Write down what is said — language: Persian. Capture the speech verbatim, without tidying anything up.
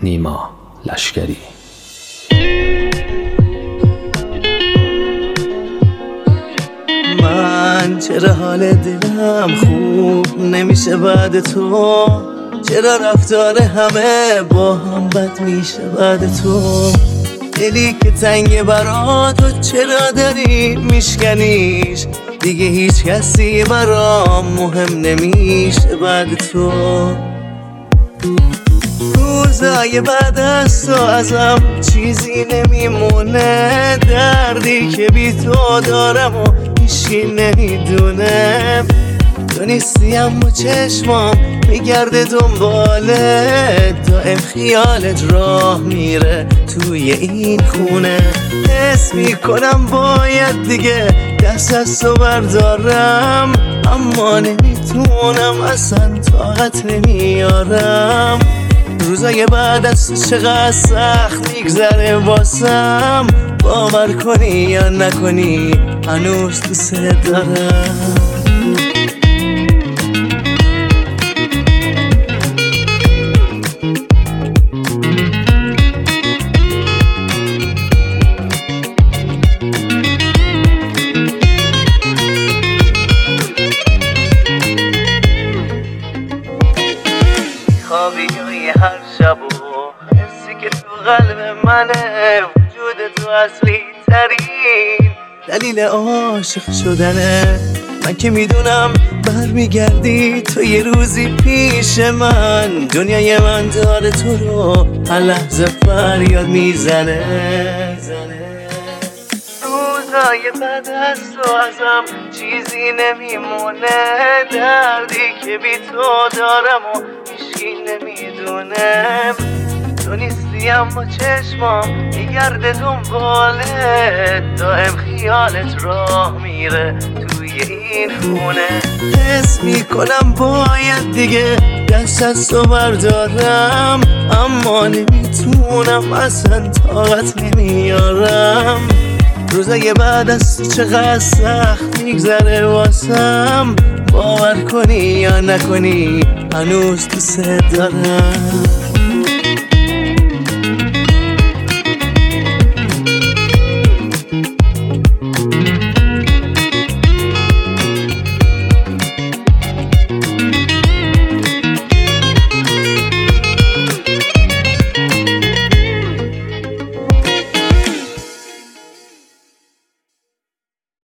نیما لشکری. من چرا حال دلم خوب نمیشه بعد تو؟ چرا رفتار همه با هم بد میشه بعد تو؟ دلی که تنگ برا تو چرا داری میشکنیش؟ دیگه هیچ کسی برام مهم نمیشه بعد تو. روزای بعد از تو ازم چیزی نمیمونه، دردی که بی تو دارم و هیچی نمیدونه. تو نیستی اما چشمام میگرده دنبالت، دائم خیالت راه میره توی این خونه. حس میکنم باید دیگه دست از تو بردارم، اما نمیتونم اصلا طاقت نمیارم. روزای بعد از تو چقدر سخت میگذره واسم، باور کنی یا نکنی هنوز دوست دارم. خوابی روی هر شب و حسی که تو قلب منه، وجود تو اصلی ترین دلیل عاشق شدنه. من که میدونم برمیگردی تو یه روزی پیش من، دنیای من داره تو رو هر لحظه فریاد میزنه. روزای بعد از تو ازم چیزی نمیمونه، دردی که بی تو دارم و هیچکی نمیدونه. تو نیستی اما چشمام میگرده دنبالت، دائم خیالت راه میره توی این خونه. حس میکنم باید دیگه دست از تو بردارم، اما نمیتونم اصلا طاقت نمیارم. روزای بعد از تو چقدر سخت میگذره واسم، باور کنی یا نکنی هنوز دوست دارم.